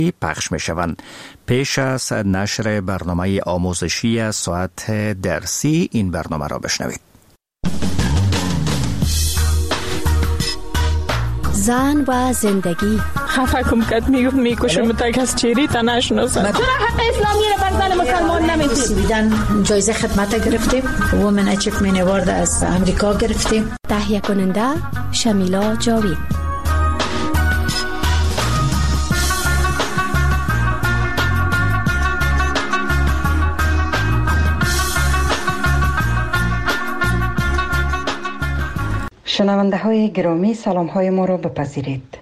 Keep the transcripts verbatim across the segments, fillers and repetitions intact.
پخش می شوند. پیش از نشر برنامه آموزشی ساعت درسی این برنامه را بشنوید. زن و زندگی. خفه کم کت میگفت میکشم تا کس چیری تا نشناسم. چرا حق اسلامی را بر زن مسلمان نمیدید؟ سویدن جایزه خدمت گرفتیم. وومن اچیومنت اوارد از امریکا گرفتیم. تهیه کننده شمیلا جاوید. شنونده های گرامی، سلام های ما را بپذیرید.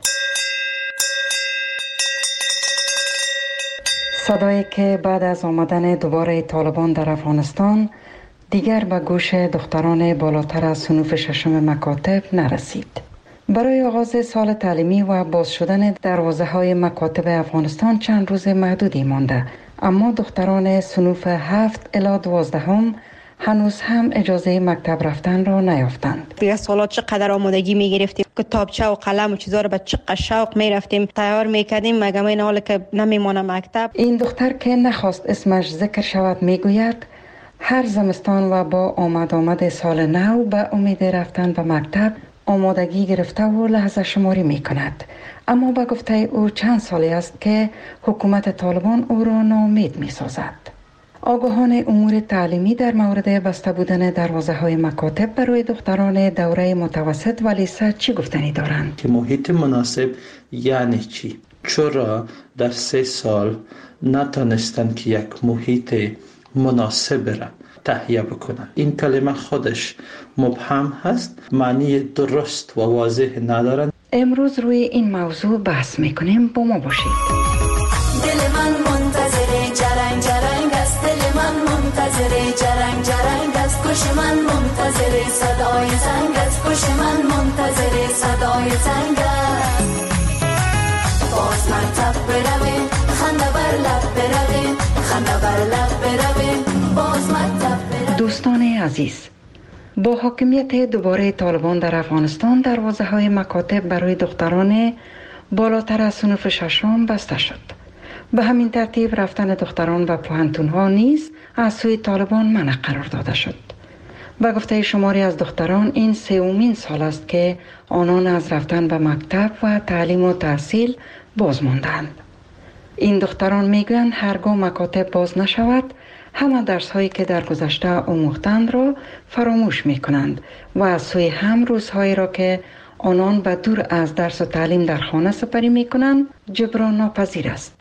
صدایی که بعد از آمدن دوباره طالبان در افغانستان دیگر به گوش دختران بالاتر از صنوف ششم مکاتب نرسید. برای آغاز سال تعلیمی و باز شدن دروازه های مکاتب افغانستان چند روز محدودی مانده، اما دختران صنوف هفت الی دوازدهم هنوز هم اجازه مکتب رفتن را نیافتند. دیگه سالات چقدر آمادگی میگرفتیم، کتابچه و قلم و چیزا رو به چقدر شوق میرفتیم تیار میکردیم، مگه این حال که نمیمونه مکتب. این دختر که نخواست اسمش ذکر شود میگوید هر زمستان و با آمد آمد سال نو به امید رفتن به مکتب آمادگی گرفته و لحظه شماری میکند، اما به گفته او چند سالی است که حکومت طالبان او را ناامید میسازد. آگاهان امور تعلیمی در مورد بسته بودن دروازه های مکاتب برای دختران دوره متوسط و لیسه چی گفتنی دارند؟ که محیط مناسب یعنی چی؟ چرا در سه سال نتانستند که یک محیط مناسب را تهیه بکنند؟ این کلمه خودش مبهم هست، معنی درست و واضح ندارند. امروز روی این موضوع بحث میکنیم، با ما باشید. دل من منتظر جرنگ جرنگ است، دل من منتظر جرنگ جرنگ است، گوش من منتظر صدای زنگ است، گوش من منتظر صدای زنگ است. باز مکتب برویم، خنده بر لب برویم، خنده بر لب برویم، باز مکتب برویم. دوستان عزیز، با حاکمیت دوباره طالبان در افغانستان دروازه های مکاتب برای دختران بالاتر از صنف ششم بسته شد. به همین ترتیب رفتن دختران به پوهنتون‌ها نیز از سوی طالبان منع قرار داده شد. به گفته شماری از دختران این سومین سال است که آنان از رفتن به مکتب و تعلیم و تحصیل باز ماندند. این دختران میگویند هرگاه مکاتب باز نشود همه درس هایی که در گذشته آموختند را فراموش می کنند و از سوی هم روزهایی را که آنان به دور از درس و تعلیم در خانه سپری می کنند جبران ناپذیر است.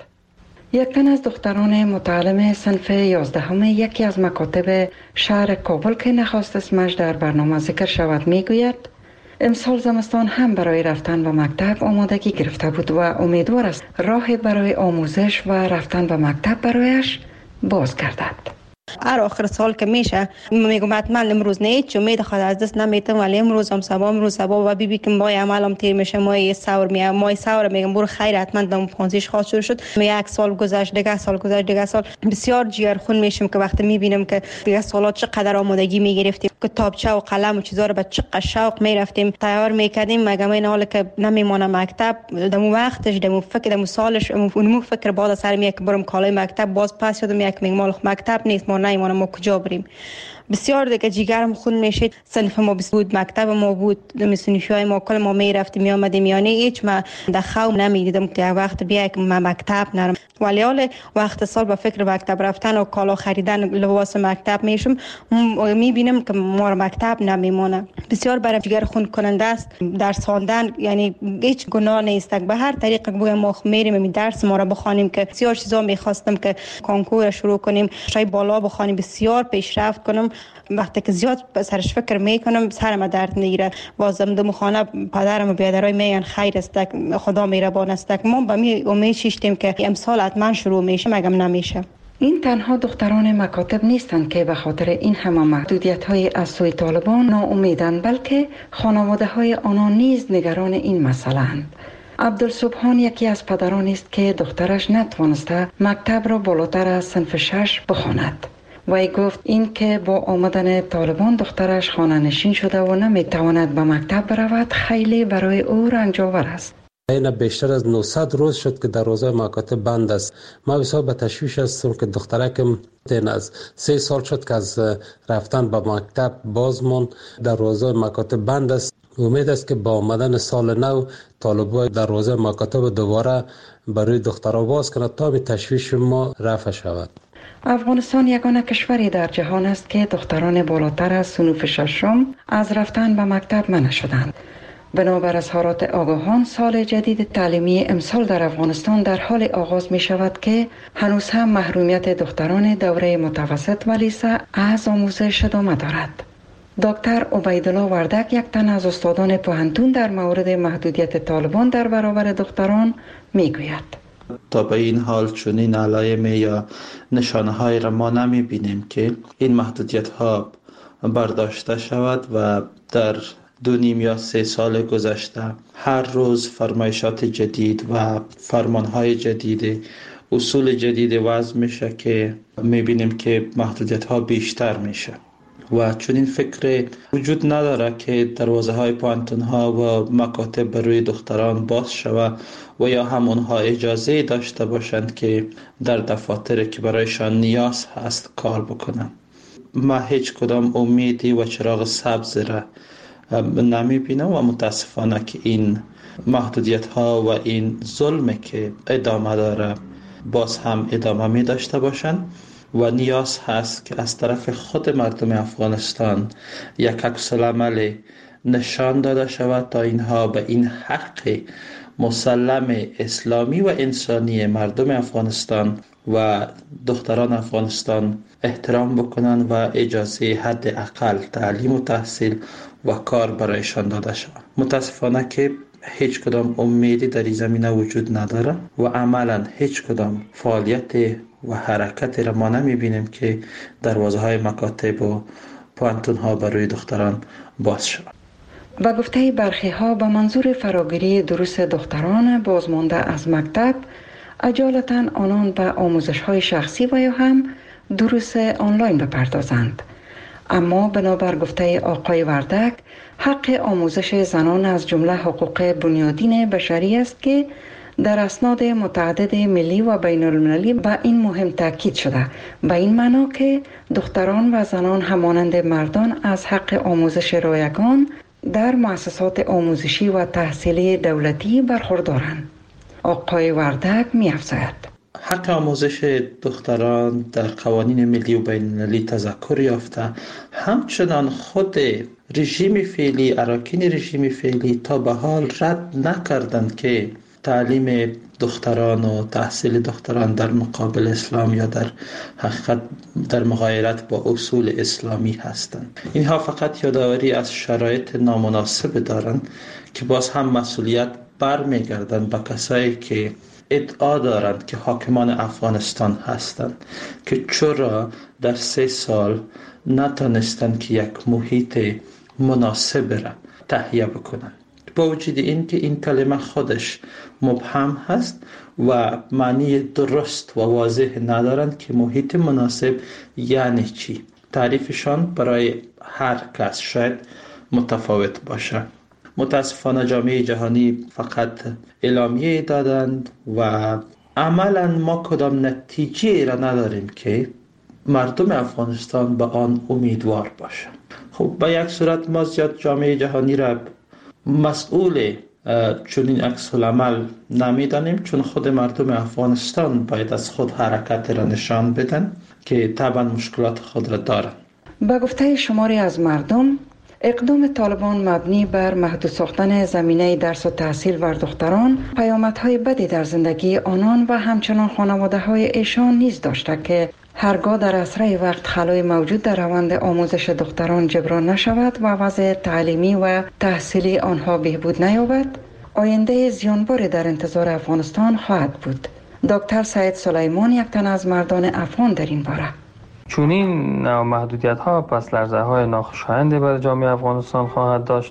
یک تن از دختران متعلم صنف یازدهم یکی از مکاتب شهر کابل که نخواست اسمش در برنامه ذکر شود میگوید امسال زمستان هم برای رفتن به مکتب آمادگی گرفته بود و امیدوار است راه برای آموزش و رفتن به مکتب برایش باز گردد. هر آخر سال که میشه میگم حتما امروز نه هیچ امید خود از دست نمیتم، ولی امروز هم صبح امروز صبح و بی بی که مای عملم تیر میشه، مای سور میام مای سور میگم برو خیر حتما دم پانزیش خاص شروع شد. می یک سال گذشت دیگه سال گذشت دیگه سال بسیار جیگرخون میشم که وقتی میبینم که دیگه سالات چقدر آمادگی میگرفتیم، کتابچه و قلم و چیزا رو به چقدر شوق میرفتیم تیار میکردیم، مگه این حال که نمیمونه مکتب دمو وقتش دمو فکر دمو سالش اونمو فکر بعد سر می که برم کالای مکتب باز پس شدم یک میگم مال مکتب نیست ما نمیمونه ما کجا بریم. بسیار دیگه جیگرم خون میشید. صنف ما بود، مکتب ما بود، دمیسونیشای ما کل ما میرفتیم میامدیم، یعنی هیچ ما در خواب نمیدیدم که وقت بیا که ما مکتب نرم، ولی حال وقت سال با فکر مکتب رفتن و کالا خریدن لباس مکتب میشم میبینم که ما مکتب نمیمونه. بسیار برای جیگر خون کننده است درس خواندن، یعنی هیچ گناه نیست به هر طریق بگم ما میریم می درس ما را بخوانیم که بسیار چیزا میخواستم که کنکور شروع کنیم، شای بالا بخوانیم، بسیار پیشرفت کنم. وقتی که زیاد سرش فکر میکنم سرم درد میگیره. بازم دم خانه پدرم و بیادرای میگن خیر است، خدا مهربان است. ما به می امید شیشتیم که امسال حتما شروع میشه، مگم نمیشه. این تنها دختران مکاتب نیستند که به خاطر این همه محدودیت‌های از سوی طالبان ناامیدند، بلکه خانواده‌های آنها نیز نگران این مسئله‌اند. عبدالسبحان یکی از پدران است که دخترش نتوانسته مکتب را بالاتر از صنف شش بخواند. وی گفت این که با آمدن طالبان دخترش خانه نشین شده و نمیتواند به مکتب برود خیلی برای او رنج آور است. این بیشتر از نهصد روز شد که دروازه مکاتب بند است. ما بسیار به تشویش هستم که دخترکم این از سه سال شد که از رفتن به مکتب بازمون دروازه مکاتب بند است. امید است که با آمدن سال نو طالبای دروازه مکاتب دوباره برای دخترها باز کنند تا به تشویش ما رفع شود. افغانستان یگانه کشوری در جهان است که دختران بالاتر از صنف ششم از رفتن به مکتب منع شدند. بنابر اظهارات آگاهان، سال جدید تعلیمی امسال در افغانستان در حال آغاز می شود که هنوز هم محرومیت دختران دوره متوسط و لیسه از آموزش ادامه دارد. دکتر عبیدالله وردک، یک تن از استادان پوهنتون، در مورد محدودیت طالبان در برابر دختران می گوید. تا به این حال چنین علائم یا نشانه های را ما نمی بینیم که این محدودیت ها برداشته شود و در دو نیم یا سه سال گذشته هر روز فرمایشات جدید و فرمانهای جدید، اصول جدید وضع میشه که میبینیم که محدودیت ها بیشتر میشه و چون این فکر وجود نداره که دروازه های پانتون ها و مکاتب برای دختران باز شود و یا هم اونها اجازه داشته باشند که در دفاتر که برایشان نیاز هست کار بکنند. ما هیچ کدام امیدی و چراغ سبز را نمی بینم و متاسفانه که این محدودیت ها و این ظلم که ادامه داره باز هم ادامه می داشته باشند و نیاز هست که از طرف خود مردم افغانستان یک عکس العمل نشان داده شود تا اینها به این حق مسلم اسلامی و انسانی مردم افغانستان و دختران افغانستان احترام بکنند و اجازه حد اقل تعلیم و تحصیل و کار برایشان داده شود. متاسفانه که هیچ کدام امیدی در این زمینه وجود نداره و عملا هیچ کدام فعالیت و حرکتی را ما نمیبینیم که دروازه های مکاتب و پانتون ها برای دختران باز شود. با گفته برخی ها به منظور فراگیری دروس دختران بازمانده از مکتب، اجالتا آنان به آموزش های شخصی و یا هم دروس آنلاین بپردازند. اما بنابر گفته آقای وردک، حق آموزش زنان از جمله حقوق بنیادین بشری است که در اسناد متعدد ملی و بین المللی به این مهم تاکید شده، به این معنا که دختران و زنان همانند مردان از حق آموزش رایگان در مؤسسات آموزشی و تحصیلی دولتی برخوردارند. آقای وردک می افزاید: حق آموزش دختران در قوانین ملی و بین المللی تذکر یافته، همچنان خود رژیم فعلی، اراکین رژیم فعلی تا به حال رد نکردند که تعلیم دختران و تحصیل دختران در مقابل اسلام یا در حقیقت در مغایرت با اصول اسلامی هستند. اینها فقط یادآوری از شرایط نامناسب دارند که باز هم مسئولیت برمیگردند به کسایی که ادعا دارند که حاکمان افغانستان هستند که چرا در سه سال نتانستند که یک محیط مناسب را تهیه بکنند. با وجود این که این کلمه خودش مبهم هست و معنی درست و واضح ندارند که محیط مناسب یعنی چی. تعریفشان برای هر کس شاید متفاوت باشه. متاسفانه جامعه جهانی فقط اعلامیه دادند و عملا ما کدام نتیجه را نداریم که مردم افغانستان به آن امیدوار باشه. خب به یک صورت ما زیاد جامعه جهانی را مسئول چنین عکس العمل نمیدانیم، چون خود مردم افغانستان باید از خود حرکت را نشان بدن که طبعا مشکلات خود را دارند. با گفته شماری از مردم، اقدام طالبان مبنی بر محدود ساختن زمینه درس و تحصیل بر دختران پیامدهای بدی در زندگی آنان و همچنان خانواده های ایشان نیز داشته که هرگاه در اسرع وقت خلای موجود در روند آموزش دختران جبران نشود و وضع تعلیمی و تحصیلی آنها بهبود نیابد، آینده زیانباری در انتظار افغانستان خواهد بود. دکتر سعید سلیمان، یک تن از مردان افغان، در این باره: چون این نوع محدودیت ها پس لرزه های ناخوشایندی برای جامعه افغانستان خواهد داشت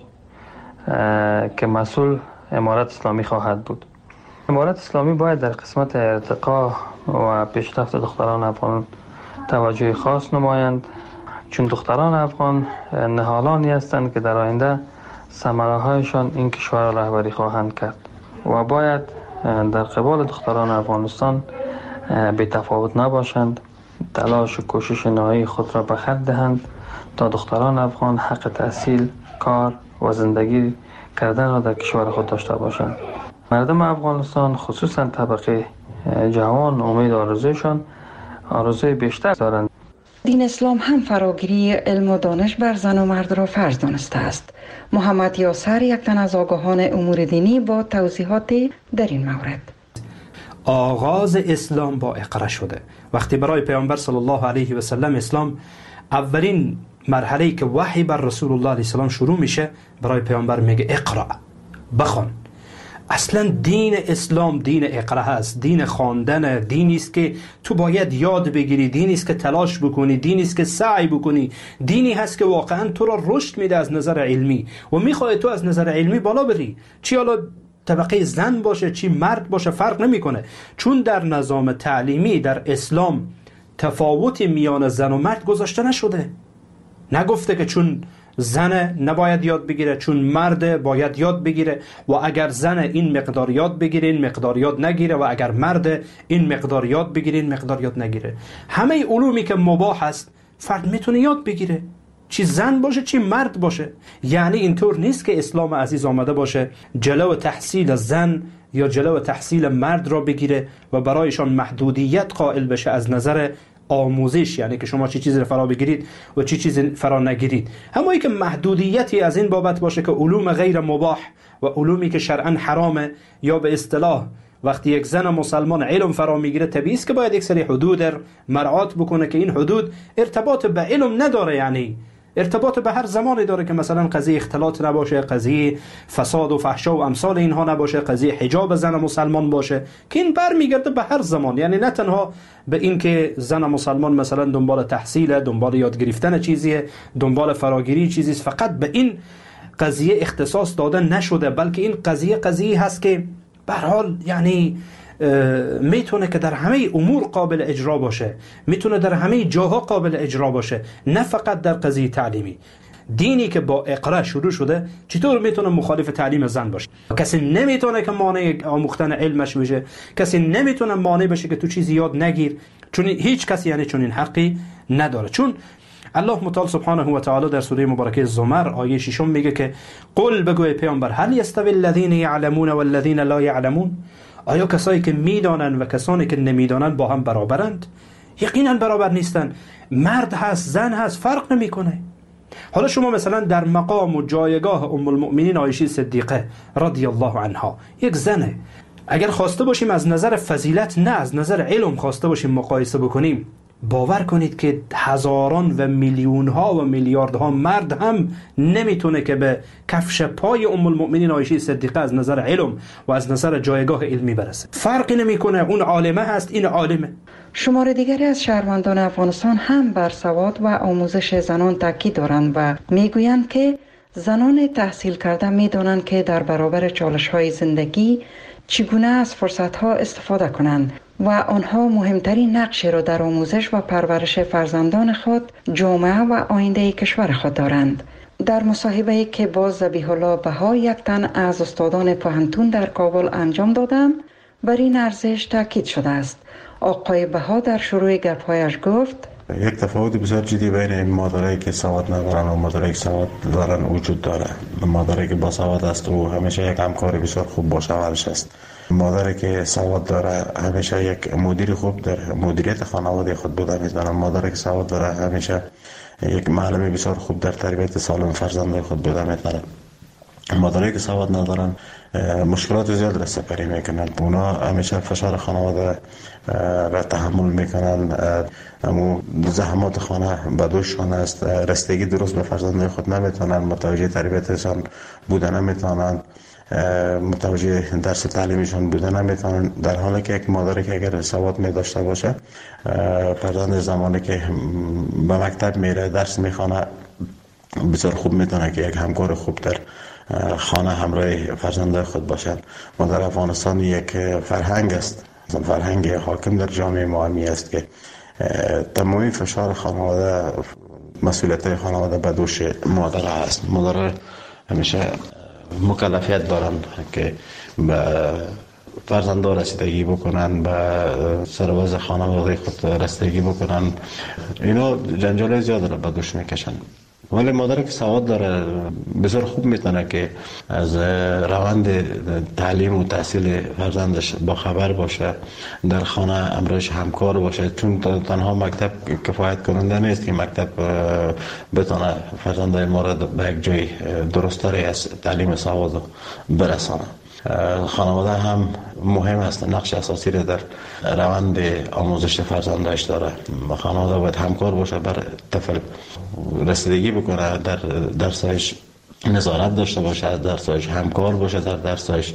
که مسئول امارت اسلامی خواهد بود. امارت اسلامی باید در قسمت ارتقا و پیشرفت دختران افغان توجه خاص نمایند، چون دختران افغان نهالانی هستند که در آینده ثمره هایشان این کشور را رهبری خواهند کرد و باید در قبال دختران افغانستان بی تفاوت نباشند، تلاش و کوشش نهایی خود را به خرج دهند تا دختران افغان حق تحصیل، کار و زندگی کردن را در کشور خود داشته باشند. مردم افغانستان خصوصا طبقه جوان امید آرزویشان آرزوی بیشتر دارند. دین اسلام هم فراگیری علم و دانش بر زن و مرد را فرض دانسته است. محمد یاسر، یک تن از آگاهان امور دینی، با توضیحات در این مورد. آغاز اسلام با اقرا شده. وقتی برای پیامبر صلی الله علیه و سلم اسلام اولین مرحله که وحی بر رسول الله علیه السلام شروع میشه، برای پیامبر میگه اقرا، بخوان. اصلا دین اسلام دین اقرا هست، دین خواندن، دینی است که تو باید یاد بگیری، دینی است که تلاش بکنی، دینی است که سعی بکنی، دینی هست که واقعا تو را رشد میده از نظر علمی و میخواد تو از نظر علمی بالا بری. چی حالا طبقه زن باشه چی مرد باشه فرق نمیکنه، چون در نظام تعلیمی در اسلام تفاوتی میان زن و مرد گذاشته نشده. نگفته که چون زن نباید یاد بگیره، چون مرد باید یاد بگیره، و اگر زن این مقدار یاد بگیره این مقدار یاد نگیره، و اگر مرد این مقدار یاد بگیره این مقدار یاد نگیره. همه علومی که مباح است فرد میتونه یاد بگیره، چی زن باشه چی مرد باشه. یعنی اینطور نیست که اسلام عزیز آمده باشه جلو تحصیل زن یا جلو تحصیل مرد را بگیره و برایشان محدودیت قائل بشه از نظر آموزش، یعنی که شما چی چیزی فرا بگیرید و چی چیزی فرا نگیرید. همایی که محدودیتی از این بابت باشه که علوم غیر مباح و علومی که شرعا حرامه، یا به اصطلاح وقتی یک زن مسلمان علم فرا میگیره طبیعی است که باید یک سری حدود مراعات بکنه که این حدود ارتباط به علم نداره، یعنی ارتباط به هر زمانی داره، که مثلا قضیه اختلاط نباشه، قضیه فساد و فحشا و امثال اینها نباشه، قضیه حجاب زن مسلمان باشه، که این برمیگرده به هر زمان. یعنی نه تنها به این که زن مسلمان مثلا دنبال تحصیل، دنبال یاد گرفتن چیزیه، دنبال فراگیری چیزی است، فقط به این قضیه اختصاص داده نشده، بلکه این قضیه قضیه هست که به هر حال یعنی میتونه که در همه امور قابل اجرا باشه، میتونه در همه جاها قابل اجرا باشه، نه فقط در قضیه تعلیمی. دینی که با اقرا شروع شده چطور میتونه مخالف تعلیم زن باشه؟ کسی نمیتونه که مانع آموختن علمش بشه، کسی نمیتونه مانع بشه که تو چیزی یاد نگیر، چون هیچ کسی یعنی چون این حقی نداره. چون الله متعال سبحانه و تعالی در سوره مبارکه زمر آیه ششم میگه که قل بگوی پیامبر هل یستوی الذین یعلمون والذین لا یعلمون، آیا کسایی که میدانند و کسانی که نمیدانند با هم برابرند؟ یقینا برابر نیستند. مرد هست زن هست فرق نمیکنه. حالا شما مثلا در مقام و جایگاه ام المؤمنین عایشه صدیقه رضی الله عنها، یک زنه، اگر خواسته باشیم از نظر فضیلت نه از نظر علم خواسته باشیم مقایسه بکنیم، باور کنید که هزاران و میلیون ها و میلیاردها مرد هم نمیتونه که به کفش پای ام المؤمنین عایشه صدیقه از نظر علم و از نظر جایگاه علمی برسه. فرقی نمیکنه، اون عالمه هست این عالمه. شمار دیگری از شهروندان افغانستان هم بر سواد و آموزش زنان تاکید دارند و میگویند که زنان تحصیل کرده میدانند که در برابر چالش های زندگی چگونه از فرصت ها استفاده کنند و آنها مهمترین نقش را در آموزش و پرورش فرزندان خود، جامعه و آینده کشور خود دارند. در مصاحبه‌ای که با ذبیح الله بها، یک تن از استادان پوهنتون در کابل انجام دادم، بر این ارزش تاکید شده است. آقای بها در شروع گپ‌هایش گفت یک تفاوت بسیار جدی بین مادرایی که سواد ندارن و مادرایی که سواد دارن وجود داره. مادری که با سواد است او همیشه یک همکار بسیار خوب با شوهرش است. مادری که سواد داره همیشه یک مدیر خوب در مدیریت خانواده خود بوده میتونه. مادری که سواد داره همیشه یک معلم بسیار خوب در تربیت سالم فرزندان خود بوده میتونه. مادری که سواد ندارن مشکلات زیاد را سپری میکنن. اونا همیشه فشار خانواده را تحمل میکنن، امو زحمات خانه به دوششان است، رسیدگی درست به فرزندان خود نمیتونن، متوجه تربیتشان بودن نمیتونن، متوجه درس تعلیمیشان بودن نمیتونن. در حالی که یک مادری که اگر سواد می داشته باشه، فرزند زمانی که به مکتب میره درس میخوانه بسیار خوب میتونه که یک همکار خوب در خانه همراه فرزندان خود باشند. ما در افغانستان یک فرهنگ است، فرهنگ حاکم در جامعه ما همی است که تمامی فشار خانواده، مسئولیت خانواده به دوش مادر است. مادر همیشه مکلفیت دارند که به فرزندا رسیدگی بکنن، به سرباز خانواده خود رسیدگی بکنن. اینا جنجال زیاد را به دوش میکشن. ولی مادر که سواد داره بسیار خوب میتونه که از روند تعلیم و تحصیل فرزندش با خبر باشه، در خانه امرش همکار باشه، چون تنها مکتب کفایت کننده نیست که مکتب بتونه فرزندای ما را به یک جای درستری از تعلیم سواد برسانه. خانواده هم مهم است، نقش اساسی را در روند آموزش فرزندش داره. خانواده باید همکار باشه، بر طفل رسیدگی بکنه، در درسش نظارت داشته باشه، از درسش همکار باشه، در درسش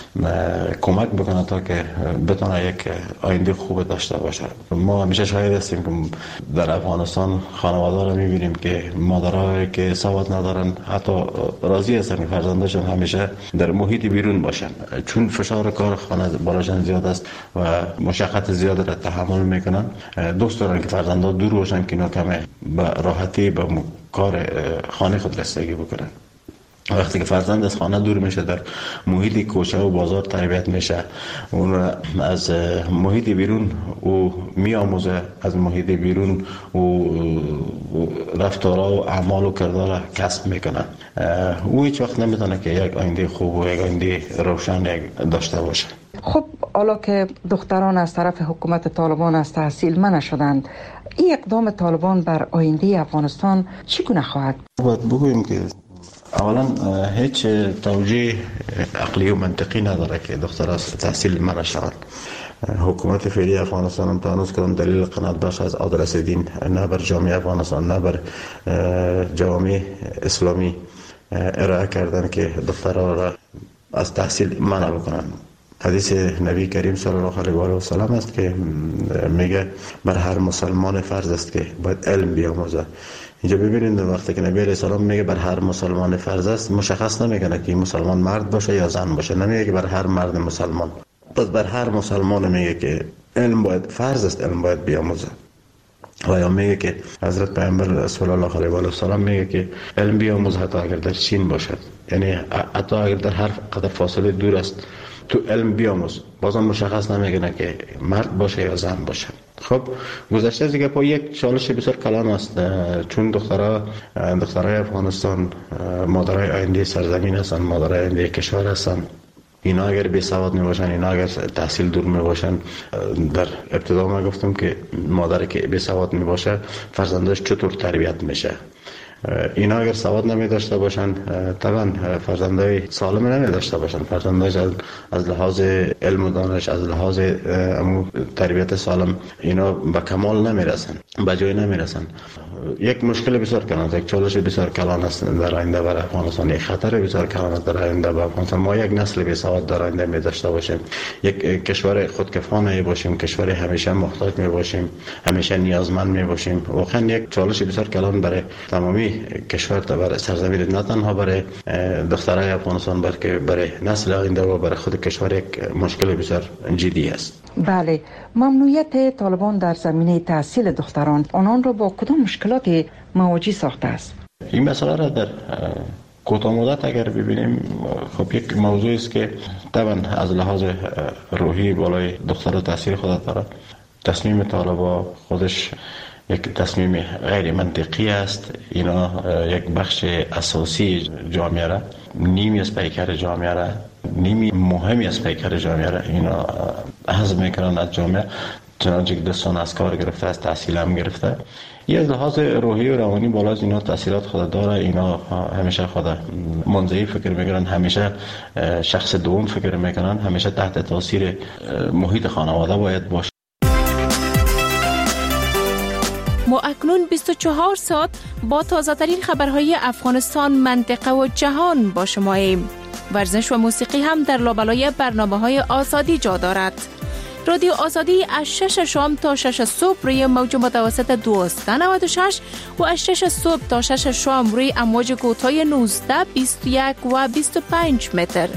کمک بکنه تا که بتونه یک آینده خوب داشته باشه. ما همیشه شاهد هستیم که در افغانستان خانواده رو میبینیم که مادرایی که سواد ندارن حتی راضی هستن که فرزندشون همیشه در محیط بیرون باشن، چون فشار کار خانه بالاشان زیاد است و مشقت زیاد را تحمل میکنن. دوست دارن که فرزندا دور باشن که اینا کمه به راحتی به کار خانه خود رسیدگی بکنن. وقتی که فرزند از خانه دور میشه، در محیط کوچه و بازار تربیت میشه، اون از محیط بیرون او میآموزه، از محیط بیرون او رفتارها و اعمال و کردار کسب میکنه. او هیچ وقت نمیتونه که یک آینده خوب و یک آینده روشن داشته باشه. خب حالا که دختران از طرف حکومت طالبان از تحصیل منع شدند، این اقدام طالبان بر آینده افغانستان چگونه خواهد؟ باید بگوییم که اولا هیچ توجیه عقلی و منطقی نداره که دختر از تحصیل منع شود. حکومت فعلی افغانستان هم تا هنوز کدام دلیل قناعت بخش از عادل رسیدین نه بر جامعه افغانستان نه بر جامعه اسلامی ارائه کردن که دخترها را از تحصیل منع بکنن. حدیث نبی کریم صلی الله علیه و آله و سلم است که میگه بر هر مسلمان فرض است که باید علم بیاموزه. اینجا ببینید وقتی که نبی علیه السلام میگه بر هر مسلمان فرض است، مشخص نمیکنه که مسلمان مرد باشه یا زن باشه، نمیگه که بر هر مرد مسلمان. پس بر هر مسلمان میگه که علم باید فرض است، علم باید بیاموزه. و یا میگه که حضرت پیامبر صلی الله علیه و آله و سلم میگه که علم بیاموز حتی اگر در چین باشد، یعنی حتی اگر در هر قدر فاصله دور است تو علم بیاموز. بازم مشخص نمیکنه که مرد باشه یا زن باشه. خب گذشته از دیگه پا یک چالش بسیار کلان است، چون دخترها دخترای افغانستان مادرای آینده سرزمین هستند، مادرای آینده کشور هستند. اینا اگر بی سواد می باشن، اینا اگر تحصیل دور می باشن، در ابتدا ما گفتم که مادری که بی سواد می باشه فرزندش چطور تربیت میشه. اینا اگر سواد نمی داشته باشن طبعا فرزندای سالم نمی داشته باشن، فرزندای از, از لحاظ علم و دانش، از لحاظ تربیت سالم اینا به کمال نمی رسن، به جای نمی رسن. یک مشکل بسیار کلان، یک چالش بسیار کلان است در آینده برای افغانستان، یک خطر بسیار کلان است در آینده برای افغانستان. ما یک نسل بی سواد در آینده می داشته باشیم، یک کشور خودکفا باشیم، کشور همیشه محتاج می باشیم، همیشه نیازمند می باشیم. واقعا یک چالش بسیار کلان برای تمامی کشور تا برای سرزمین، نه تنها برای دخترای افغانستان بلکه برای نسل آینده و برای خود کشور یک مشکل بسیار جدی است. بله، ممنوعیت طالبان در زمینه تحصیل دختران آنان را با کدام مشکلات مواجه ساخته است؟ این مسئله را در کوتاه مدت اگر ببینیم، خب یک موضوع است که طبعا از لحاظ روحی بالای دختر تاثیر خود داره. تصمیم طالبان خودش یک تصمیم غیر منطقی است. اینا یک بخش اساسی جامعه را، نیمی از پیکر جامعه را، نیمی مهمی از پیکر جامعه را اینا حذف میکنن از جامعه، چنانچه که دستان از کار گرفته، از تحصیل هم گرفته. یه از لحاظ روحی و روانی بالا از اینا تحصیلات خود داره. اینا همیشه خود منزوی فکر میکنن، همیشه شخص دوم فکر میکنن، همیشه تحت تاثیر محیط خانواده باید باشه. ما اکنون بیست و چهار ساعت با تازه ترین خبرهای افغانستان، منطقه و جهان با شماییم. ورزش و موسیقی هم در لابلای برنامه‌های آزادی جا دارد. رادیو آزادی از شش شام تا شش صبح روی موج متوسط دویست و نود و شش و از شش صبح تا شش شام روی امواج کوتاه نوزده، بیست و یک و بیست و پنج متر.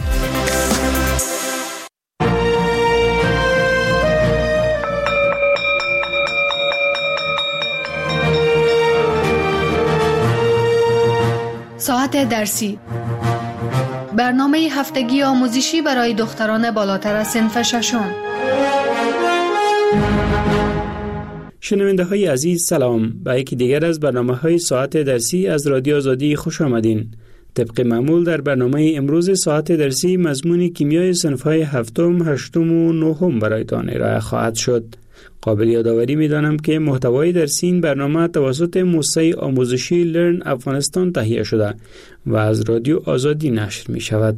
ساعت درسی برنامه هفتگی آموزشی برای دختران بالاتر از صنف ششم. شنونده های عزیز سلام، به یکی دیگر از برنامه های ساعت درسی از رادیو آزادی خوش آمدین. طبق معمول در برنامه امروز ساعت درسی مضمون کیمیای صنف های هفتم، هشتم و نهم برایتان ارائه خواهد شد. قابل یادآوری می‌دانم که محتوای درسی این برنامه توسط موسسه آموزشی لرن افغانستان تهیه شده و از رادیو آزادی نشر می شود.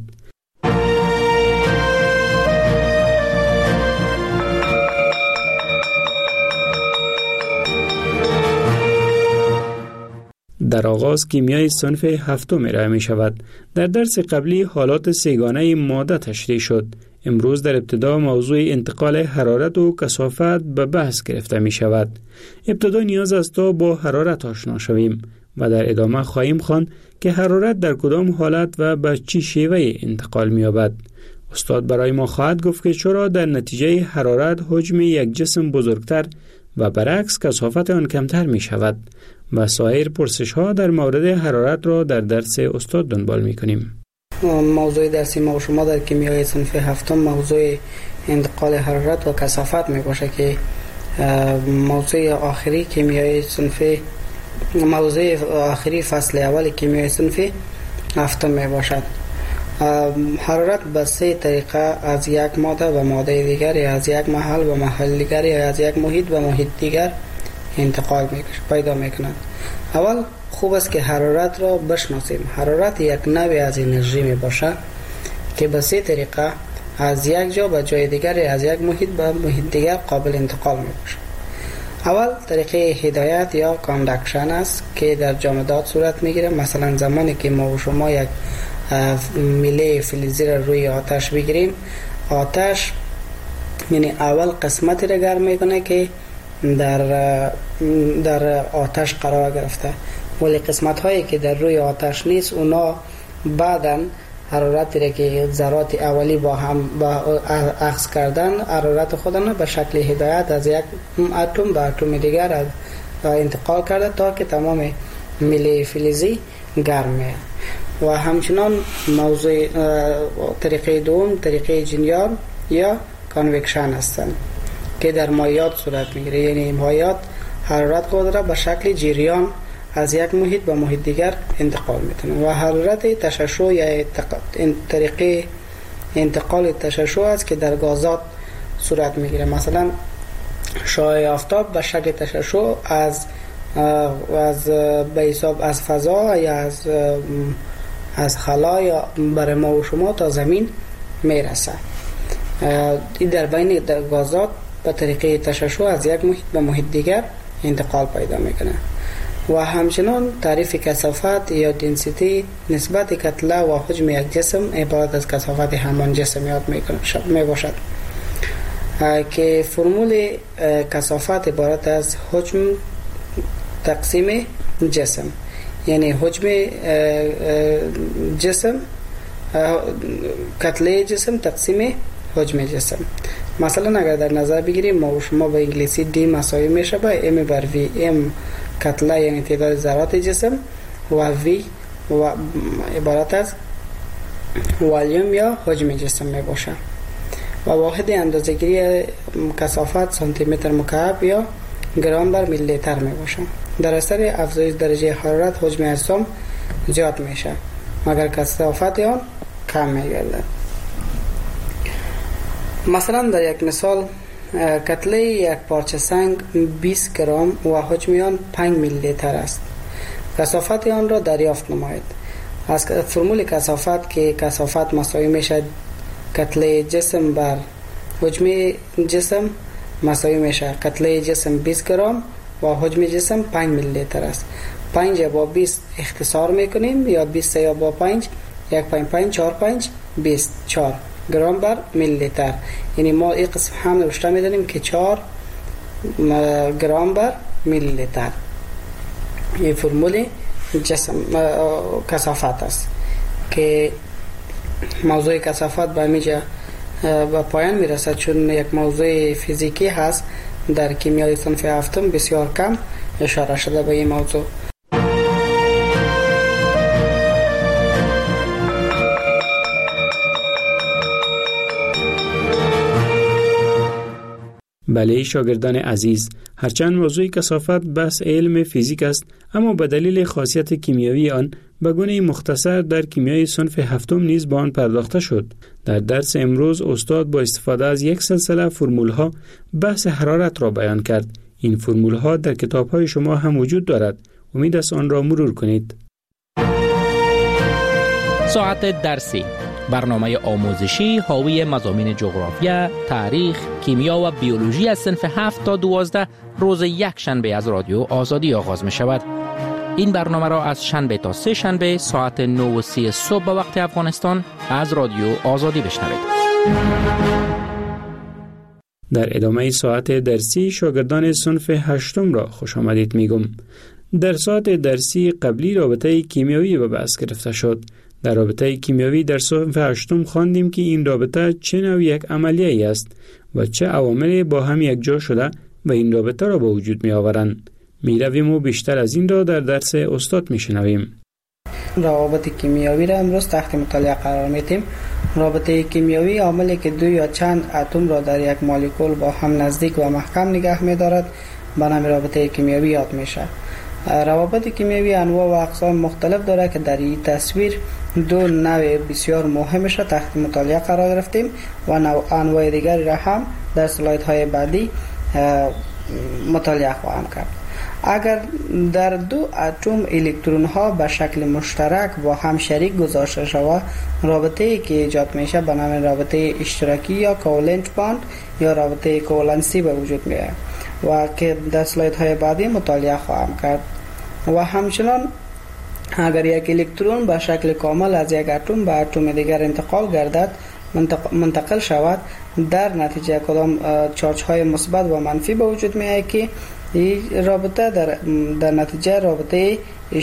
در آغاز کیمیای صنف هفتم ارائه می شود. در درس قبلی حالات سه‌گانه ماده تشریح شد. امروز در ابتدا موضوع انتقال حرارت و کثافت به بحث گرفته می شود. ابتدا نیاز است تا با حرارت آشنا شویم و در ادامه خواهیم خواند که حرارت در کدام حالت و به چه شیوه انتقال می یابد. استاد برای ما خواهد گفت که چرا در نتیجه حرارت حجم یک جسم بزرگتر و برعکس کثافت آن کمتر می شود و سایر پرسش ها در مورد حرارت را در درس استاد دنبال می کنیم. موضوع درسی ما و شما در کیمیای صنف هفتم موضوع انتقال حرارت و کثافت می باشه که موضوع آخری کیمیای صنف موضوع آخری فصل اول کیمیای صنف هفتم می باشد. حرارت به سه طریقه از یک ماده و ماده دیگر، یا از یک محل و محل دیگر، یا از یک محیط و محیط دیگر انتقال می پیدا می کنند. اول خوب است که حرارت را بشناسیم. حرارت یک نوع از انرژی می باشد که به سه طریقه از یک جا به جای دیگر، از یک محیط به محیط دیگر قابل انتقال می باشد. اول طریقه هدایت یا کاندکشن است که در جامدات صورت می گیرد. مثلا زمانی که ما و شما یک میله فلزی را روی آتش بگیریم، آتش یعنی اول قسمتی را گرم میکنه که در در آتش قرار گرفته، ولی قسمت هایی که در روی آتش نیست اونا بعداً حرارتی را که ذرات اولی با هم با اخذ کردن حرارت خودنا به شکل هدایت از یک اتم به اتم دیگر انتقال کرده تا که تمام میله فلزی گرم میشه. و همچنان موضوع طریقه دوم طریقه جریان یا کانوکشن هستند که در مایعات صورت میگیره. یعنی مایعات حرارت خود را به شکل جریان از یک محیط به محیط دیگر انتقال میتونه. و حرارت تشعشع یا طریقه انتقال تشعشع است که در گازات صورت میگیره. مثلا شعاع آفتاب به شکل تشعشع از از به حساب از فضا یا از از خلا یا برای ما و شما تا زمین میرسه. این در بین گازات به طریقه تشعشع از یک محیط به محیط دیگر انتقال پیدا میکنه. و همچنان تعریف کثافت یا دنسیتی نسبت کتله و حجم یک جسم عبارت از کثافت همان جسم یاد می باشد که فرمول کثافت عبارت از حجم تقسیم جسم، یعنی حجم جسم کتله جسم تقسیم حجم جسم. مثلا اگر در نظر بگیریم ما و شما به انگلیسی دی مساوی میشه به ام بر وی. ام کتله یعنی تعداد ذرات جسم و وی و عبارت از والیوم یا حجم جسم می باشه. و واحد اندازه‌گیری کثافت سانتی متر مکعب یا گرم بر میلی لیتر می باشه. در اثر افزایش درجه حرارت حجم اجسام زیاد میشه مگر کثافت آن کم میگردد. مثلا در یک مثال کتله یک پارچه سنگ بیست گرم و حجم آن پنج میلی لیتر است. کثافت آن را دریافت نمایید. از فرمول کثافت که کثافت مساوی میشه کتله جسم بر حجم جسم مساوی میشه کتله جسم بیست گرم و حجم جسم پنج میلی لیتر است. پنج با بیست اختصار میکنیم یا بیست یا با پنج یک پنج پنج چهار پنج بیست چهار گرم بر میلی لیتر. یعنی ما این قسم هم نوشته میدونیم که چهار گرم بر میلی لیتر. این فرمول جسم کثافت است که موضوع کثافت به میجا به پایان میرسد چون یک موضوع فیزیکی هست. در کیمیای صنف هفتم بسیار کم اشاره شده به این موضوع. بله شاگردان عزیز، هرچند موضوع کثافت بحث علم فیزیک است، اما به دلیل خاصیت کیمیایی آن به گونه مختصر در کیمیای صنف هفتم نیز به آن پرداخته شد. در درس امروز استاد با استفاده از یک سلسله فرمول‌ها بحث حرارت را بیان کرد. این فرمول‌ها در کتاب‌های شما هم وجود دارد. امید است آن را مرور کنید. ساعت درسی، برنامه آموزشی حاوی مضامین جغرافیا، تاریخ، کیمیا و بیولوژی از صنف هفت تا دوازده روز یک شنبه از رادیو آزادی آغاز می شود. این برنامه را از شنبه تا سه شنبه ساعت نه و سی صبح به وقت افغانستان از رادیو آزادی بشنوید. در ادامه ساعت درسی شاگردان صنف هشتم را خوش آمدید میگم. در ساعت درسی قبلی رابطه کیمیایی به بحث گرفته شد. در رابطه کیمیایی در صنف هشتم خواندیم که این رابطه چه نوع یک عملیه است و چه عواملی با هم یک جا شده و این رابطه را به وجود می آورند. می رویم و بیشتر از این را در درس استاد می شنویم. روابط کیمیایی را امروز تحت مطالعه قرار میدیم. رابطه کیمیایی عاملی که دو یا چند اتم را در یک مولکول با هم نزدیک و محکم نگه می دارد به نام رابطه کیمیایی یاد میشه. روابط کیمیایی انواع و اقسام مختلف داره که در این تصویر دو نوع بسیار مهمش را تحت مطالعه قرار گرفتیم و انواع دیگری را هم در سلایدهای بعدی مطالعه خواهم کرد. اگر در دو اتم الکترون ها به شکل مشترک با هم شریک گذاشته شود، رابطه ای که ایجاد میشه به نام رابطه اشتراکی یا کوولنت باند یا رابطه کوولنسی به وجود میاد و که در سلاید های بعدی مطالعه خواهم کرد. و همچنان اگر یک الکترون به شکل کامل از یک اتم به اتم دیگر انتقال گردد منتقل شود، در نتیجه کدام چارج های مثبت و منفی به وجود میاد که این رابطه در, در نتیجه رابطه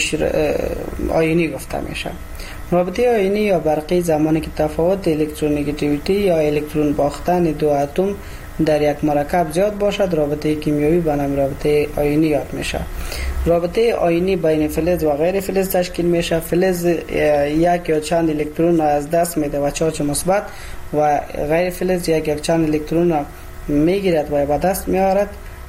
آیونی گفته میشه. رابطه آیونی یا برقی زمانی که تفاوت الکترونگیتیویتی یا الکترون باختن دو اتم در یک مرکب زیاد باشد، رابطه کیمیایی به نام رابطه آیونی یاد میشه. رابطه آیونی بین فلز و غیر فلز تشکیل میشه. فلز یک یا چند الکترون را از دست میده و چارج مثبت و غیر فلز یک یا چند الکترون را میگیرد و به دست میآورد،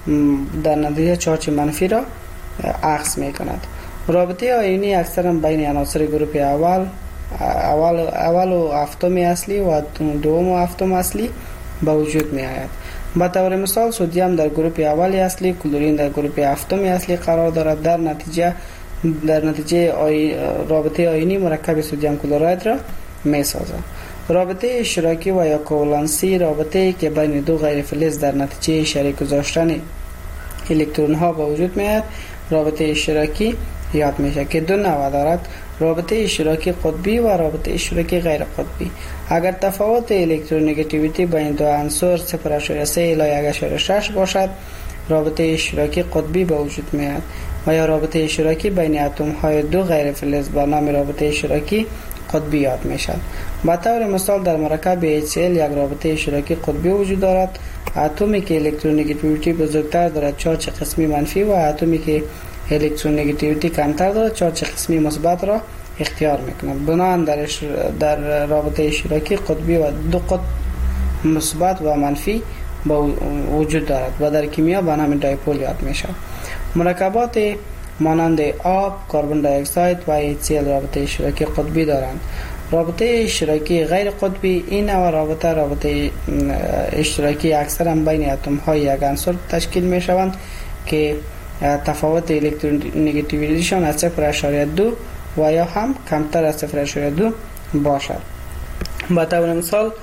در نتیجه چارج منفی را عکس میکند. رابطه آیونی اکثرا بین عناصر گروه اول اول اول و هفتم اصلی و دوم و هفتم اصلی به وجود می آید. به طور مثال سدیم در گروه اول اصلی، کلورین در گروه هفتم اصلی قرار دارد. در نتیجه در نتیجه آی... رابطه آیونی مرکب سدیم کلراید را می سازد. رابطه اشتراکی و یا کوولنسی رابطه‌ای که بین دو غیر فلز در نتیجه شریک گذاشتن الکترون ها به وجود می آید رابطه اشتراکی یاد میشه که دو نوع دارد: رابطه اشتراکی قطبی و رابطه اشتراکی غیر قطبی. اگر تفاوت الکترونگیتیویتی بین دو عنصر صفر ممیز سه الی یک ممیز شش باشد، رابطه اشتراکی قطبی به وجود میاد و یا رابطه اشتراکی بین اتم های دو غیر فلز با نام رابطه اشتراکی قطبی یاد میشد. به طور مثال در مرکب اچ سی ال یک رابطه اشتراکی قطبی وجود دارد. اتمی که الکترونگیتیویتی بزرگتر دارد چارج قسمی منفی و اتمی که الکترونگیتیویتی کمتر دارد چارج قسمی مثبت را اختیار میکنند. بنابراین در در رابطه اشتراکی قطبی و دو قطب مثبت و منفی با وجود دارد و در کیمیا به نام دایپول یاد میشه. مرکبات مانند آب، کربن دی اکساید و اچ سی ال رابطه اشتراکی قطبی دارند. رابطه اشتراکی غیر قطبی این نوع رابطه رابطه اشتراکی اکثرا بین اتم های یک عنصر تشکیل می شوند که تفاوت الکترونگیتیویتیشان از صفر ممیز دو و یا هم کمتر از صفر ممیز دو باشد. به طور مثال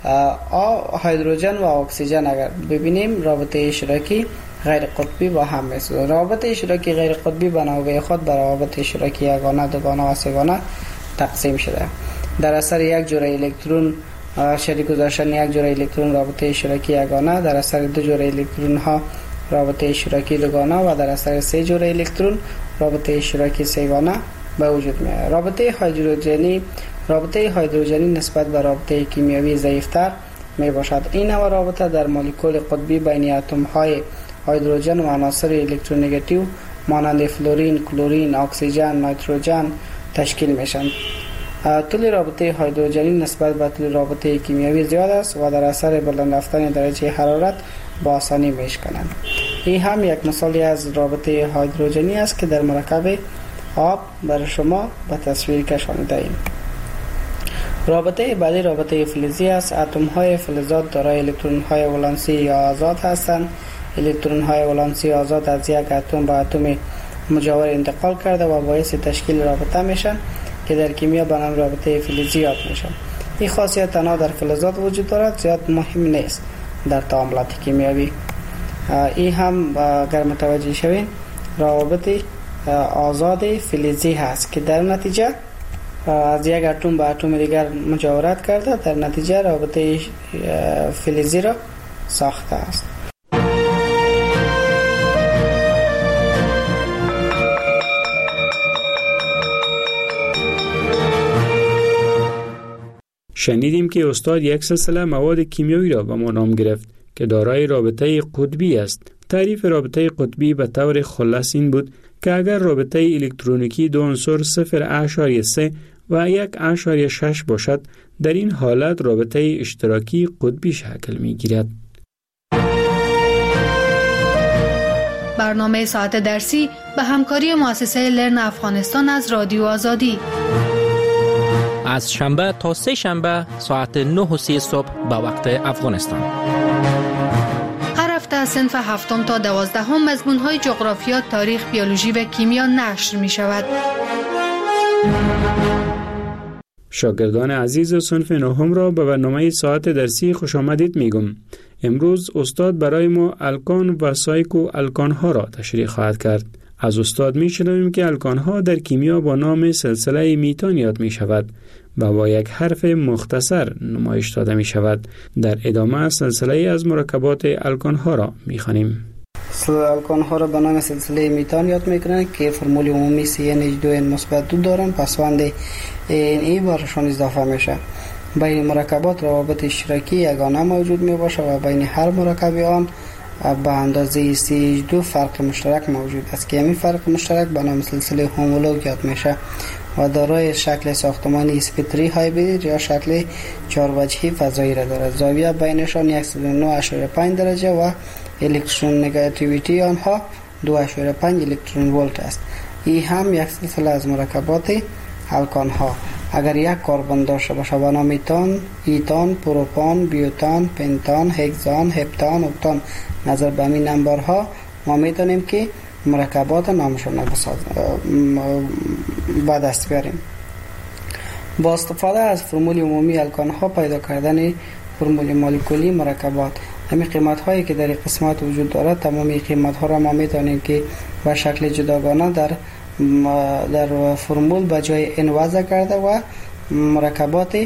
هیدروژن و اکسیژن اگر ببینیم رابطه اشتراکی غیر قطبی با هم میسازند. رابطه اشتراکی غیر قطبی به نوبه خود بر روابط اشتراکی یگانه، دوگانه و سه‌گانه تقسیم شده. در اثر یک جوره الکترون شریک گذاشتن یک جوره الکترون رابطه اشتراکی یگانه، در اثر دو جوره الکترون ها رابطه اشتراکی دوگانه و در اثر سه جوره الکترون رابطه اشتراکی سه‌گانه به وجود میاد. رابطه هیدروژنی رابطه هیدروژنی نسبت به رابطه کیمیایی ضعیف‌تر می باشد. این نوع رابطه در مولکول قطبی بین اتم های هیدروژن و عناصر الکترونگیتیو مانند فلورین، کلورین، اکسیژن، نیتروژن تشکیل میشن. طول رابطه هیدروژنی نسبت به طول رابطه کیمیایی زیاد است و در اثر بلند رفتن درجه حرارت با آسانی میشکنند. این هم یک مثالی از رابطه هیدروژنی است که در مرکب آب برای شما به تصویر کشانیده ایم. رابطه بعدی رابطه فلزی است. اتم های فلزات دارای الکترون های ولانسی یا آزاد هستند. الکترون های ولانسی آزاد از یک اتم به اتم مجاور انتقال کرده و باعث تشکیل رابطه میشن که در کیمیا به نام رابطه فلزی یاد میشن. این خاصیت تنها در فلزات وجود دارد، زیاد مهم نیست در تعاملات کیمیایی. این هم اگر متوجه شوین روابط آزاد فلزی هست که در نتیجه از یک اتم به اتم دیگر مجاورت کرده، در نتیجه رابطه فلزی را ساخته است. شنیدیم که استاد یک سلسله مواد کیمیایی را به ما نام گرفت که دارای رابطه قطبی است. تعریف رابطه قطبی به طور خلاص این بود که اگر رابطه الکترونیکی دو عنصر صفر اشاریه سه و یک اشاریه شش باشد، در این حالت رابطه اشتراکی قطبی شکل می گیرد. برنامه ساعت درسی به همکاری مؤسسه لرن افغانستان از رادیو آزادی. از شنبه تا سه شنبه ساعت نه و سی صبح به وقت افغانستان. هر هفته از صنف هفتم تا دوازدهم مضمون‌های جغرافیا، تاریخ، بیولوژی و کیمیا نشر می شود. شاگردان عزیز صنف نهم را به برنامه ساعت درسی خوش آمدید میگم. امروز استاد برای ما الکان و سایکو الکان ها را تشریح خواهد کرد. از استاد می شنویم که الکان ها در کیمیا با نام سلسله میتان یاد می شود و با یک حرف مختصر نمایش داده می شود. در ادامه سلسله از مرکبات الکان ها را می خوانیم. الکان ها را به نام سلسله میتان یاد میکنند که فرمول عمومی سی ان اچ دو ان مثبت دو دارند، پسوند این ای برشان اضافه میشه. بین مرکبات روابط اشتراکی یگانه موجود می باشه و بین هر مرکب آن به اندازه سی اچ دو فرق مشترک موجود است که همین فرق مشترک به نام سلسله هومولوگ یاد میشه و دارای شکل ساختمانی اسپکتری هایبرید یا شکل چهار وجهی فضایی را دارد. زاویه بینشان صد و نه اشاریه پنج درجه و الکترون نگاتیویتی آنها دو اشاریه پنج الکترون ولت است. این هم یک سلسله از مرکبات الکان ها. اگر یک کربن داشته باشه به نام ایتان، ایتان، پروپان، بیوتان، پنتان، هگزان، هپتان، اکتان، نظر به این نمبرها ما میتونیم که مرکبات نامشون به دست بیاریم. با استفاده از فرمول عمومی الکان ها پیدا کردن فرمول مولکولی مرکبات. همین قیمت هایی که در قسمت وجود دارد، تمامی قیمت ها را ما میتونیم که به شکل جداگانه در در فرمول به جای ان وضع کرده و مرکبات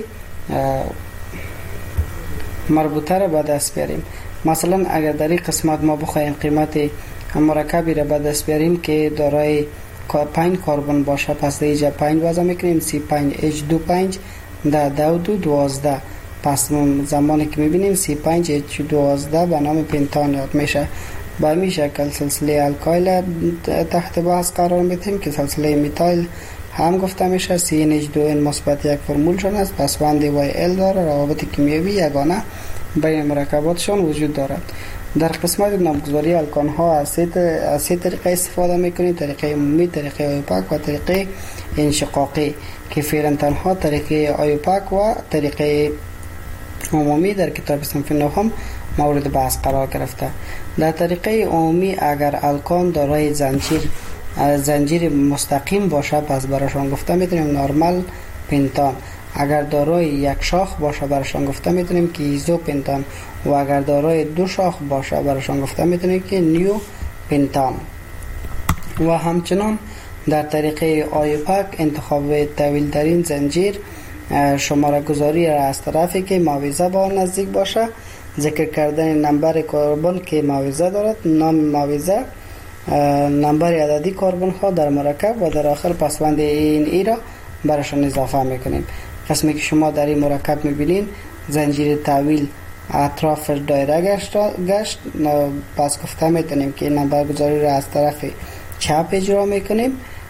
مربوطه را به دست بیاریم. مثلا اگر در این قسمت ما بخوایم قیمت مرکبی را به دست بیاریم که دارای پنج کربن باشه، پس در اینجا پنج وضع میکنیم، سی پنج اچ دو پنج ده دو دو دوازده. پس زمانی که میبینیم سی پنج اچ دوازده به نام پنتان یاد میشه. با این شکل سلسله الکایل تحت بحث قرار میدیم که سلسله میتایل هم گفته میشه. سی ان اچ دو ان مثبت یک فرمولشون است، پسوند وای ال داره. روابط کیمیایی یگانه بین مرکباتشون وجود دارد. در قسمت نامگذاری الکان ها از سه طریقه استفاده میکنیم: طریقه عمومی، طریقه آیوپاک و طریقه انشقاقی، که فعلا تنها طریقه آیوپاک و طریقه عمومی در کتاب صنف نهم مورد بحث قرار گرفته. در طریقه عمومی اگر الکان دارای زنجیر زنجیر مستقیم باشه، پس براشون گفته میتونیم نورمال پنتان. اگر دارای یک شاخ باشه براشون گفته میتونیم که ایزو پنتان و اگر دارای دو شاخ باشه براشون گفته میتونیم که نیو پنتان. و همچنان در طریقه آیوپاک انتخاب طویل ترین زنجیر، شماره گذاری را از طرفی که معاوضه با نزدیک باشه، ذکر کردن نمبر کربن که معاوضه دارد، نام معاوضه، نمبر عددی کربن ها در مرکب و در آخر پسوند این ای را براشون اضافه میکنیم. قسمی که شما در این مرکب میبینین زنجیر طویل اطراف دایره گشت, گشت پس گفته میتونیم که این نمبر گذاری را از طرف چپ اجرا میکنیم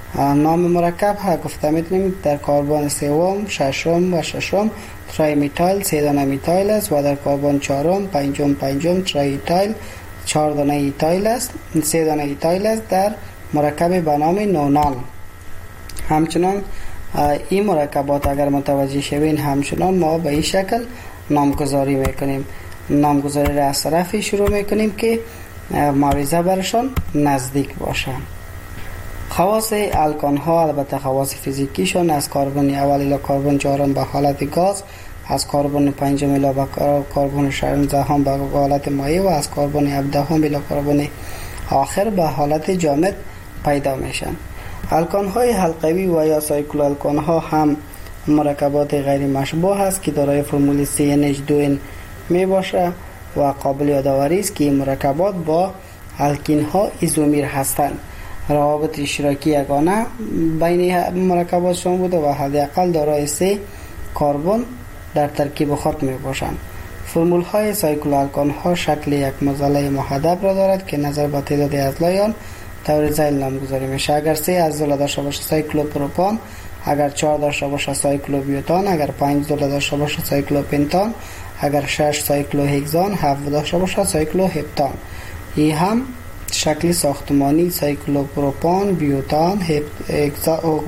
نام مرکب ها گفته میتونیم در کربن سوم، ششم و ششم تری میتایل سه دانه میتایل است و در کربن چهارم، پنجم پنجم تری ایتایل چهار دانه ایتایل است، سه دانه ایتایل است در مرکب به نام نونان. همچنان این مرکبات اگر متوجه شوین همچنان ما به این شکل نامگذاری میکنیم. نامگذاری را از طرفی شروع میکنیم که معاوضه برشان نزدیک باشن. خواص الکان ها البته خواص فیزیکیشون از کربن اول الی کربن چهارم به حالت گاز، از کربن پنجم الی به کربن شانزدهم به حالت مایع و از کربن هفدهم الی کربن آخر به حالت جامد پیدا میشن. الکان های حلقوی و یا سایکلو الکان ها هم مرکبات غیر مشبوه است که دارای فرمول سی ان اچ دو ان می باشه و قابل یادآوری است که این مرکبات با الکین ها ایزومیر هستند. روابط اشتراکی یگانه بین مرکباتشون بوده و حداقل دارای سه کربن در ترکیب خود می باشند. فرمول های سایکلو الکان ها شکل یک معضله محدب را دارد که نظر به تعداد اضلاع آن طور ذیل نامگذاری میشه. اگر سه اضلاع داشته باشه سایکلو پروپان، اگر چهار داشته باشه سایکلو بیوتان، اگر پنج اضلاع داشته باشه سایکلو پنتان، اگر شش سایکلو هگزان، هفت داشته باشه سایکلو هپتان. این هم شکل ساختمانی سایکلو پروپان، بیوتان، هگزان،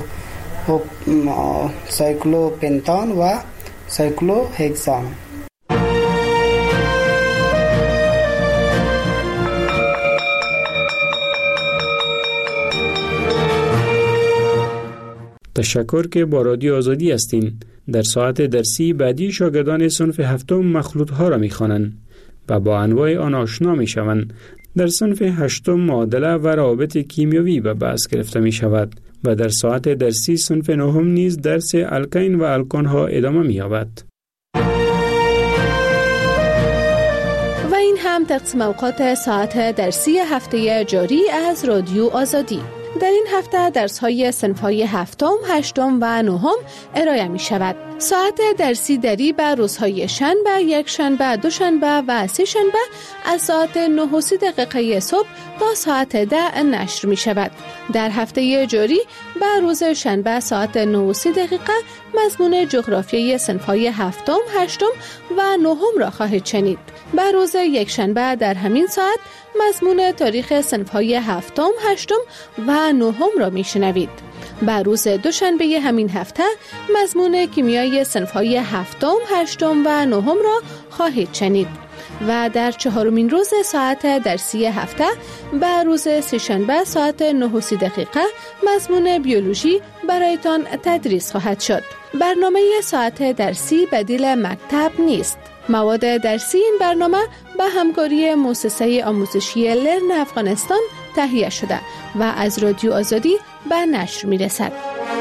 سایکلو پنتان و سایکلو هگزان. تشکر که با رادیو آزادی هستین. در ساعت درسی بعدی شاگردان صنف هفتم مخلوط ها را می خوانند و با انواع آن آشنا می شوند. در صنف هشتم معادله و روابط کیمیایی به بحث گرفته می شود و در ساعت درسی صنف نهم نیز درس الکین و الکان ها ادامه می یابد. و این هم تقسیم اوقات ساعت درسی هفته جاری از رادیو آزادی. در این هفته درس‌های صنف‌های هفتم، هشتم و نهم ارائه می شود. ساعت درسی دری به روزهای شنبه، یک شنبه، دو شنبه و سه شنبه از ساعت نه و سی دقیقه صبح تا ساعت ده نشر می شود. در هفته جاری به روز شنبه ساعت نه و سی دقیقه مضمون جغرافیای صنف‌های هفتم، هشتم و نهم را خواهید شنید. به روز یک شنبه در همین ساعت مضمون تاریخ صنف‌های هفتم، هشتم و نهم را میشنوید. به روز دوشنبه همین هفته مضمون کیمیای صنف‌های هفتم، هشتم و نهم را خواهید شنید. و در چهارمین روز ساعت درسی هفته به روز سه‌شنبه ساعت نه و سی دقیقه مضمون بیولوژی برایتان تدریس خواهد شد. برنامه ساعت درسی بدیل مکتب نیست. مواد درسی این برنامه به همکاری مؤسسه آموزشی لرن افغانستان تهیه شده و از رادیو آزادی به نشر می رسد.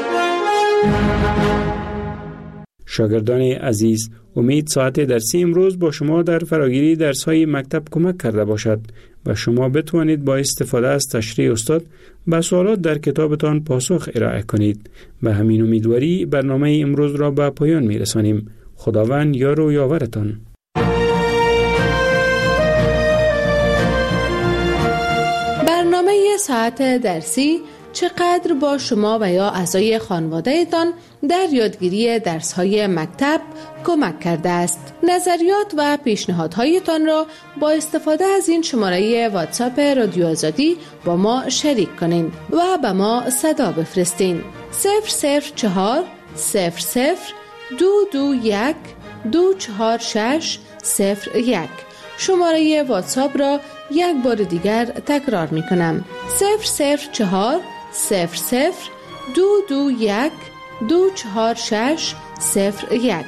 شاگردان عزیز، امید ساعت درسی امروز با شما در فراگیری درس‌های مکتب کمک کرده باشد و شما بتوانید با استفاده از تشریح استاد به سوالات در کتابتان پاسخ ارائه کنید. به همین امیدواری برنامه امروز را به پایان می رسانیم. خداوند یار و یاورتان. برنامه ساعت درسی چقدر با شما و یا اعضای خانواده‌تان در یادگیری درس‌های مکتب کمک کرده است. نظریات و پیشنهادهایتان را با استفاده از این شماره واتساپ رادیو آزادی با ما شریک کنین و به ما صدا بفرستین. صفر صفر چهار صفر صفر دو دو یک دو چهار شش صفر یک. شماره واتساپ را یک بار دیگر تکرار می کنم. صفر صفر چهار صفر صفر دو دو یک دو چهار شش صفر یک.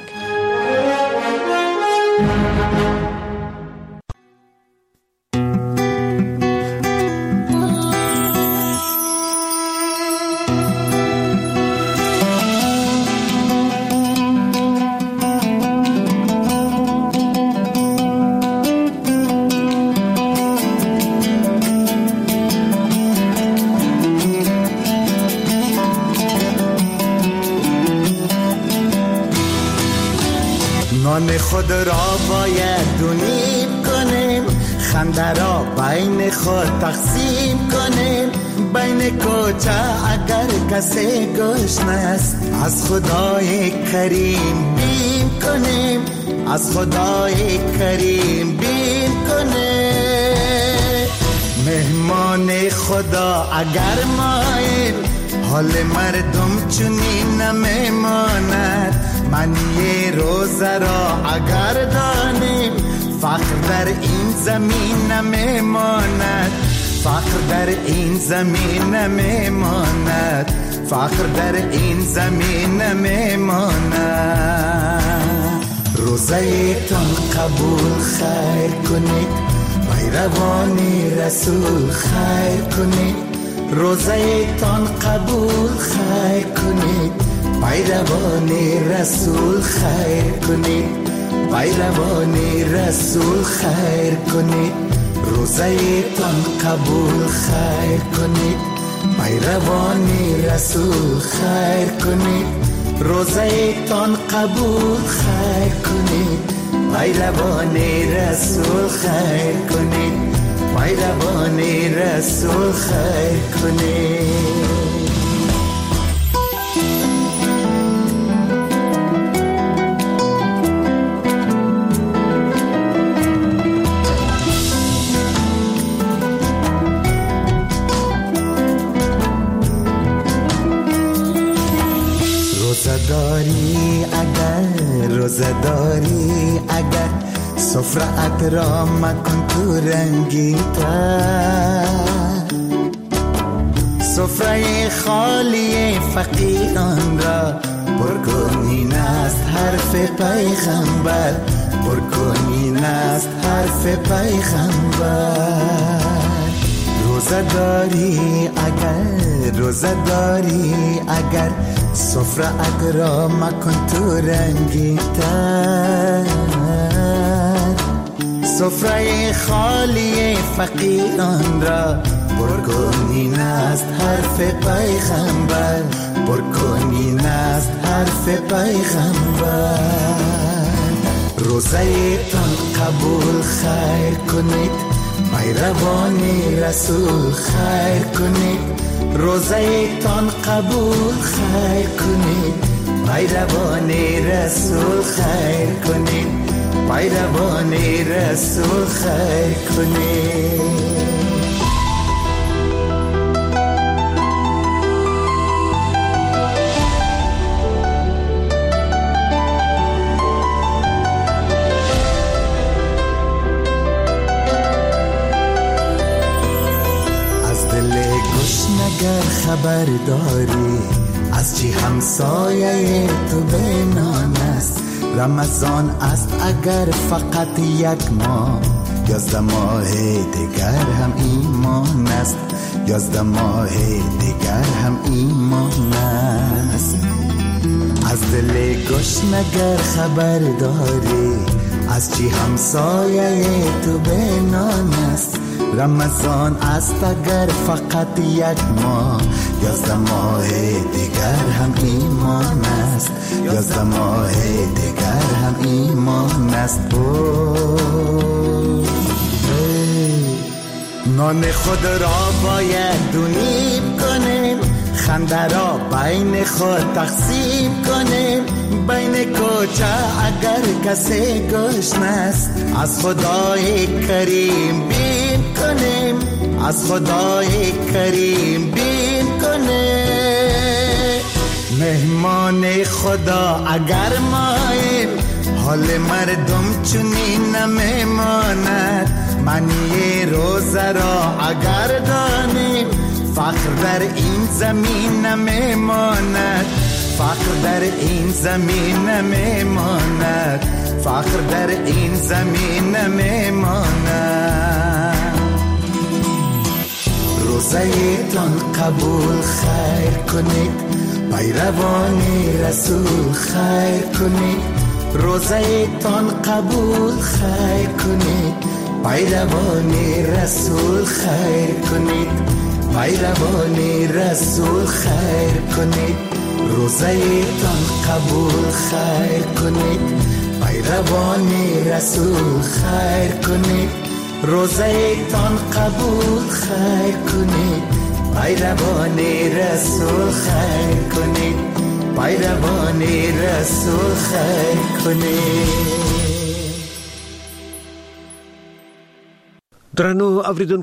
خود را باید دونیم کنیم، خنده را بین خود تقسیم کنیم. بین کوچه اگر کسی گشنه است از خدای کریم بیم کنیم از خدای کریم بیم کنیم مهمان خدا اگر ماییم حال مردم چونین نمیماند معنی روزه را اگر دانیم فقر در این زمین نمیماند فقر در این زمین نمیماند فقر در این زمین نمیماند روزه تان قبول خیر کنید پیروانی رسول خیر کنید روزه تان قبول خیر کنید پیروانی رسول خیر کنید پیروانی رسول خیر کنید روزه تان قبول خیر کنید پیروانی رسول خیر کنید روزه تان قبول خیر کنید پیروانی رسول خیر کنید پیروانی رسول خیر کنید روزداری اگر روزداری اگر سفرت را مکن تو رنگی تر سفره خالی فقیران را پرکنین است حرف پیغمبر پرکنین است حرف پیغمبر روزداری اگر روزداری اگر سفرت را مکن تو رنگی تر سفره خالی فقیران را پرکنین است حرف پیغمبر پرکنین است حرف پیغمبر روزه تان قبول خیر کنید پیروانی رسول خیر کنید روزه تان قبول خیر کنید پیروانی رسول خیر کنید پیروانی رسول خیر کنید اگر خبر داری از چی همسایه تو بینان است رمضان است اگر فقط یک ماه یازده ماه دیگر هم ایمان است یازده ماه دیگر هم ایمان است از دل گشنگر خبر داری از چی همسایه تو بینان است رمضان است اگر فقط یک ماه یازده ماه دیگر هم ایمان است یازده ماه دیگر هم ایمان است نان خود را باید دو نیم کنیم خنده را بین خود تقسیم کنیم بین کوچه اگر کسی گشنه است از خدای کریم بیم کنیم از خدای کریم بیم کنیم مهمان خدا اگر ماییم حال مردم چونین نمیماند معنی روزه را اگر دانیم فقر در این زمین نمیماند فقر در این زمین نمیماند فقر در این زمین نمیماند روزه تان قبول خیر کنید پیروانی رسول خیر کنید روزه تان قبول خیر کنید پیروانی رسول خیر کنید پیروانی رسول خیر کنید روزه تان قبول خیر کنید پیروانی رسول خیر کنید روزه تان قبول خیر کنید پیروان رسول خیر کنید پیروان رسول خیر کنید. درنو اوریدونکو